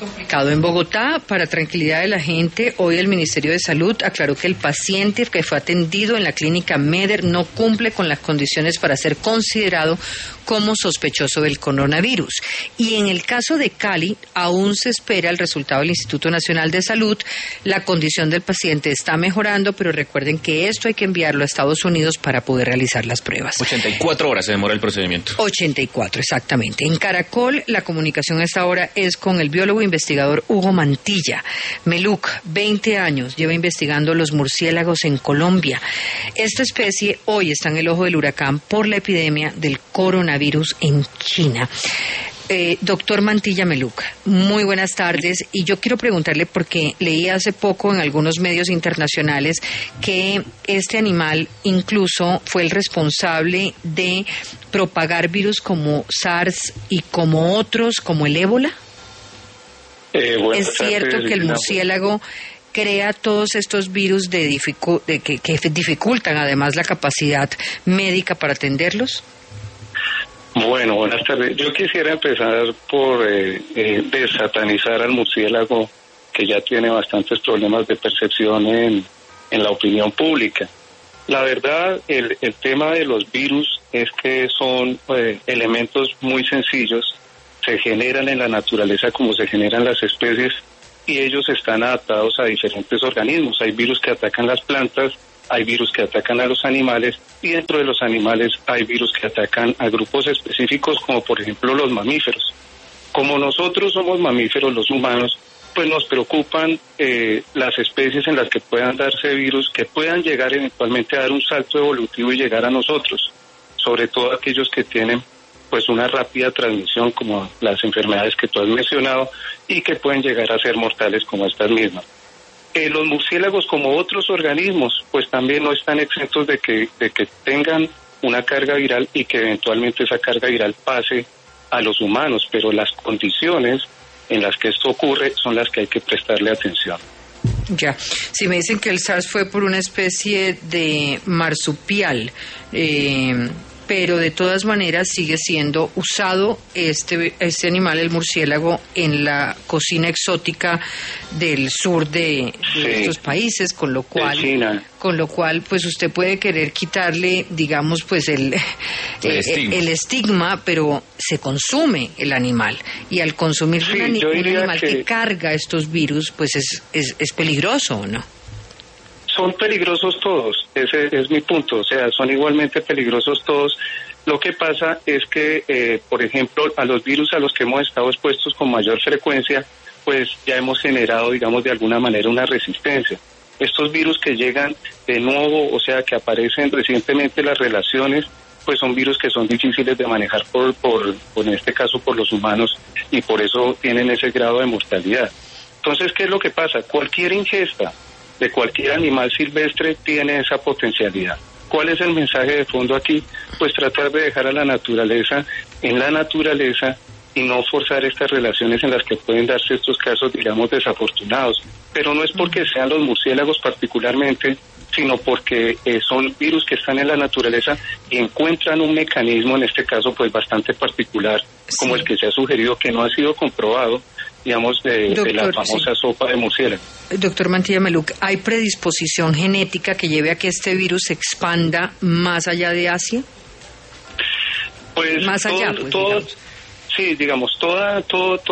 complicado. En Bogotá, para tranquilidad de la gente, hoy el Ministerio de Salud aclaró que el paciente que fue atendido en la clínica Meder no cumple con las condiciones para ser considerado como sospechoso del coronavirus. Y en el caso de Cali, aún se espera el resultado del Instituto Nacional de Salud. La condición del paciente está mejorando, pero recuerden que esto hay que enviarlo a Estados Unidos para poder realizar las pruebas. 84 horas se demora el procedimiento. 84, exactamente. En Caracol, la comunicación a esta hora es con el biólogo investigador Hugo Mantilla. Meluc, 20 años, lleva investigando los murciélagos en Colombia. Esta especie hoy está en el ojo del huracán por la epidemia del coronavirus en China. Doctor Mantilla Meluc, muy buenas tardes, y yo quiero preguntarle porque leí hace poco en algunos medios internacionales que este animal incluso fue el responsable de propagar virus como SARS y como otros, como el ébola. ¿Es cierto que el murciélago crea todos estos virus que dificultan además la capacidad médica para atenderlos? Bueno, buenas tardes. Yo quisiera empezar por desatanizar al murciélago, que ya tiene bastantes problemas de percepción en la opinión pública. La verdad, el tema de los virus es que son elementos muy sencillos, se generan en la naturaleza como se generan las especies, y ellos están adaptados a diferentes organismos. Hay virus que atacan las plantas, hay virus que atacan a los animales, y dentro de los animales hay virus que atacan a grupos específicos, como por ejemplo los mamíferos. Como nosotros somos mamíferos, los humanos, pues nos preocupan las especies en las que puedan darse virus, que puedan llegar eventualmente a dar un salto evolutivo y llegar a nosotros, sobre todo aquellos que tienen pues una rápida transmisión, como las enfermedades que tú has mencionado, y que pueden llegar a ser mortales como estas mismas. Los murciélagos, como otros organismos, pues también no están exentos de que tengan una carga viral y que eventualmente esa carga viral pase a los humanos, pero las condiciones en las que esto ocurre son las que hay que prestarle atención. Ya, si me dicen que el SARS fue por una especie de marsupial, pero de todas maneras sigue siendo usado este animal, el murciélago, en la cocina exótica del sur de estos países, con lo cual pues usted puede querer quitarle, digamos, pues el estigma, pero se consume el animal, y al consumir un animal que carga estos virus, pues es peligroso, ¿no? Son peligrosos todos, ese es mi punto, o sea, son igualmente peligrosos todos. Lo que pasa es que, por ejemplo, a los virus a los que hemos estado expuestos con mayor frecuencia, pues ya hemos generado, digamos, de alguna manera una resistencia. Estos virus que llegan de nuevo, o sea, que aparecen recientemente en las relaciones, pues son virus que son difíciles de manejar en este caso por los humanos, y por eso tienen ese grado de mortalidad. Entonces, ¿qué es lo que pasa? Cualquier ingesta de cualquier animal silvestre tiene esa potencialidad. ¿Cuál es el mensaje de fondo aquí? Pues tratar de dejar a la naturaleza en la naturaleza y no forzar estas relaciones en las que pueden darse estos casos, digamos, desafortunados. Pero no es porque sean los murciélagos particularmente, sino porque son virus que están en la naturaleza y encuentran un mecanismo, en este caso, pues bastante particular, como el que se ha sugerido, que no ha sido comprobado, digamos, de la famosa sopa de murciélago. Doctor Mantilla Meluc, ¿hay predisposición genética que lleve a que este virus se expanda más allá de Asia? Pues más allá, digamos. Sí, digamos, toda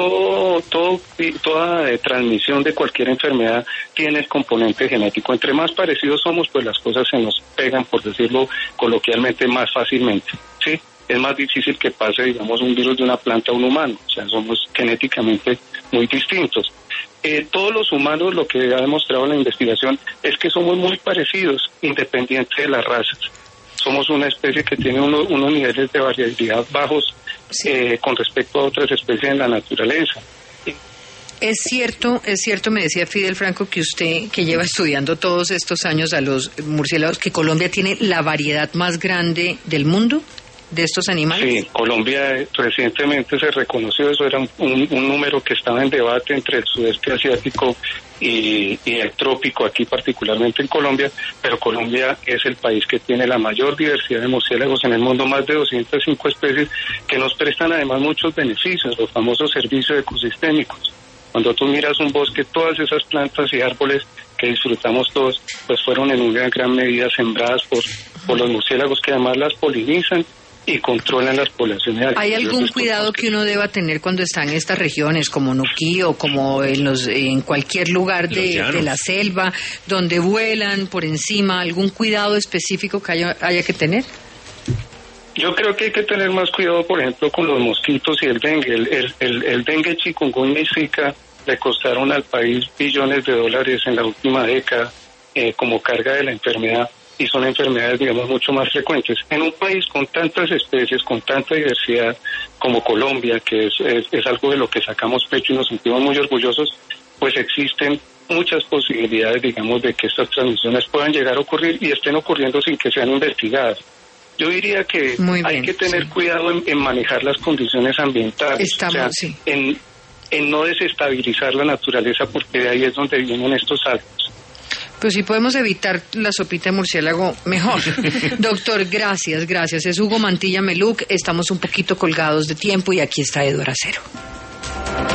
transmisión de cualquier enfermedad tiene el componente genético. Entre más parecidos somos, pues las cosas se nos pegan, por decirlo coloquialmente, más fácilmente, ¿sí? Es más difícil que pase, digamos, un virus de una planta a un humano, o sea, somos genéticamente muy distintos. Todos los humanos, lo que ha demostrado la investigación, es que somos muy parecidos, independiente de las razas. Somos una especie que tiene unos niveles de variabilidad bajos con respecto a otras especies en la naturaleza. Es cierto, me decía Fidel Franco, que usted, que lleva estudiando todos estos años a los murciélagos, que Colombia tiene la variedad más grande del mundo de estos animales. Sí, Colombia recientemente se reconoció, eso era un número que estaba en debate entre el sudeste asiático y el trópico, aquí particularmente en Colombia, pero Colombia es el país que tiene la mayor diversidad de murciélagos en el mundo, más de 205 especies que nos prestan además muchos beneficios, los famosos servicios ecosistémicos. Cuando tú miras un bosque, todas esas plantas y árboles que disfrutamos todos, pues fueron en una gran medida sembradas por los murciélagos, que además las polinizan y controlan las poblaciones. ¿Hay algún cuidado que uno deba tener cuando está en estas regiones, como Nuquí o como en cualquier lugar de la selva, donde vuelan por encima? ¿Algún cuidado específico que haya que tener? Yo creo que hay que tener más cuidado, por ejemplo, con los mosquitos y el dengue. El dengue, chikungunya y zika le costaron al país billones de dólares en la última década como carga de la enfermedad, y son enfermedades, digamos, mucho más frecuentes. En un país con tantas especies, con tanta diversidad como Colombia, que es algo de lo que sacamos pecho y nos sentimos muy orgullosos, pues existen muchas posibilidades, digamos, de que estas transmisiones puedan llegar a ocurrir y estén ocurriendo sin que sean investigadas. Yo diría que hay que tener cuidado en manejar las condiciones ambientales, en no desestabilizar la naturaleza, porque de ahí es donde vienen estos actos. Pues si podemos evitar la sopita de murciélago, mejor. Doctor, gracias. Es Hugo Mantilla Meluc. Estamos un poquito colgados de tiempo y aquí está Eduardo Acero.